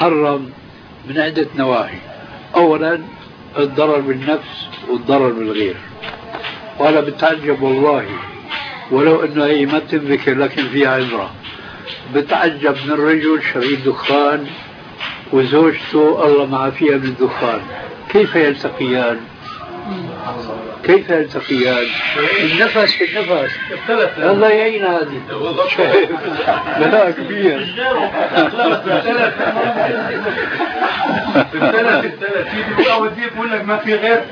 حرم من عدة نواحي. أولا الضرر بالنفس والضرر بالغير. وأنا بتعجب والله، ولو أنه هي ما بتنذكر لكن فيها عبرة، بتعجب من رجل شريب دخان وزوجته الله ما عافيها من الدخان، كيف يلتقيان؟ كيف يلتقيان؟ النفس في النفس. الله يعين هذه. لا كبير. يقول لك ما في غير.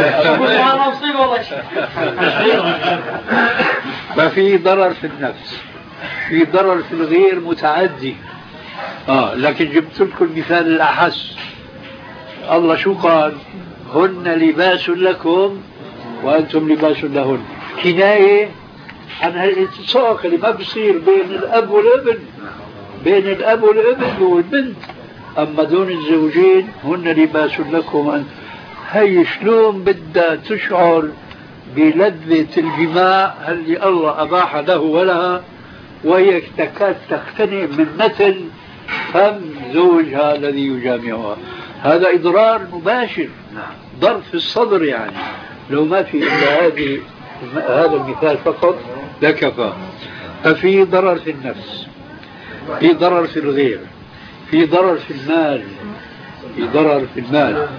ما في ضرر في النفس، في ضرر في الغير متعدي. لكن جبت لكم المثال الأحس. الله شو قال؟ هن لباس لكم وأنتم لباس لهن، كناية عن هالالتصاق اللي ما بصير بين الأب والابن، بين الأب والابن والبنت. أما دون الزوجين هن لباس لكم. هي شلون بدها تشعر بلذة الجماع اللي الله أباح له ولها، وهي تكاد تقتنع من مثل فم زوجها الذي يجامعها. هذا إضرار مباشر، ضرب في الصدر. يعني لو ما في إلا هذا المثال فقط لكفى. ففي ضرر في النفس، في ضرر في الغير، في ضرر في المال، في ضرر في المال.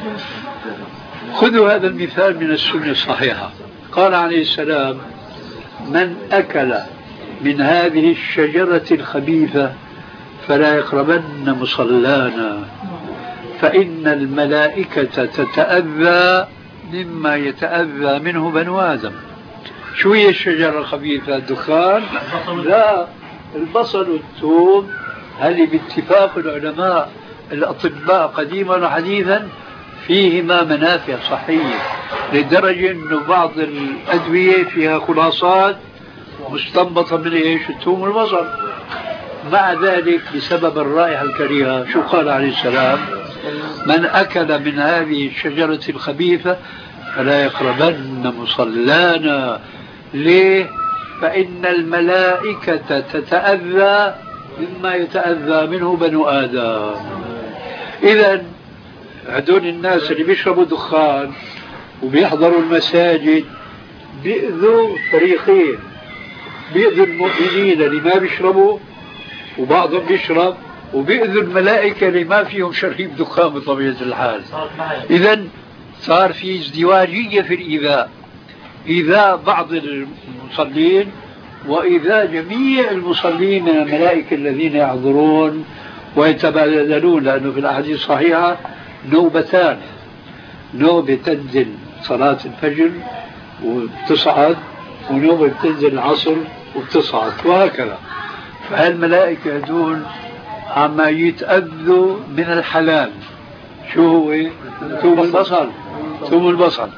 خذوا هذا المثال من السنة الصحيحة. قال عليه السلام: من أكل من هذه الشجرة الخبيثة فلا يقربن مصلانا فإن الملائكة تتأذى مما يتأذى منه بنو آدم. شو هي الشجرة الخبيثة؟ الدخان؟ لا، البصل والثوم. هل باتفاق العلماء الأطباء قديما وحديثا فيهما منافع صحية، لدرجة أن بعض الأدوية فيها خلاصات مستنبطة من إيش؟ الثوم والبصل. مع ذلك بسبب الرائحة الكريهة شو قال عليه السلام؟ من أكل من هذه الشجرة الخبيثة فلا يقربن مصلانا. ليه؟ فإن الملائكة تتأذى مما يتأذى منه بنو آدم. إذن هدول الناس اللي بيشربوا دخان وبيحضروا المساجد بيأذوا فريقين: بيأذوا المؤمنين اللي ما بيشربوا وبعضهم بيشرب، وبيأذوا الملائكة اللي ما فيهم شريب دخان بطبيعة الحال. إذن صار في ازدواجية في الإيذاء، إيذاء بعض المصلين وإيذاء جميع المصلين من الملائكة الذين يحضرون ويتبادلون. لأنه في الأحاديث الصحيحة نوبتان: نوبة تنزل صلاة الفجر وبتصعد، ونوبة تنزل العصر وبتصعد، وهكذا. فهالملائكة هدول عما يتأذوا من الحلال. شو هو؟ ثوم البصل. ثوم البصل.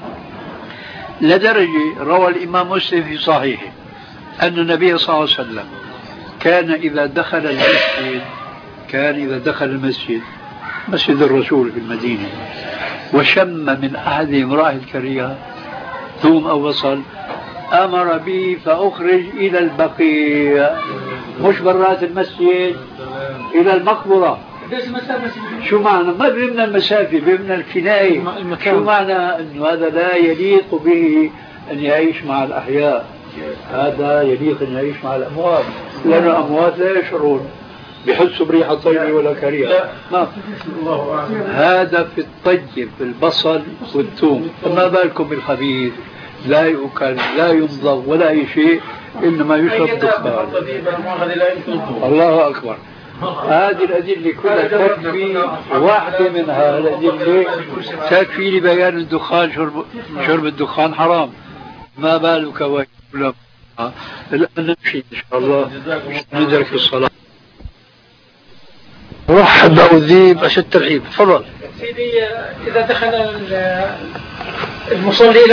لدرجة روى الإمام مسلم في صحيحه أن النبي صلى الله عليه وسلم كان إذا دخل المسجد مسجد الرسول في المدينة وشم من أحدهم رائحة كريهة ثوم أو بصل أمر به فأخرج إلى البقيع، مش برات المسجد، إلى المقبرة. شو معنى؟ ما بيمنى المسافة، بيمنى الكناية. شو معنى؟ أنه هذا لا يليق به أن يعيش مع الأحياء، هذا يليق أن يعيش مع الأموات، لأن الأموات لا يشعرون بحسوا بريحة طيبة ولا كريهة. هذا في الطيب، في البصل والثوم. فما بالكم بالخبيث؟ لا يؤكل، لا يمضغ ولا أي شيء، إنما يشرب دخان. الله أكبر. هذه الأدلة كلها تكفي، واحدة منها الأدلة تكفي لبيان الدخان. شرب الدخان حرام، ما بالك ويقول. الآن نمشي إن شاء الله ندرك الصلاة. رحب أذيب أشد ترحيب. تفضل سيدي. إذا دخل المصلي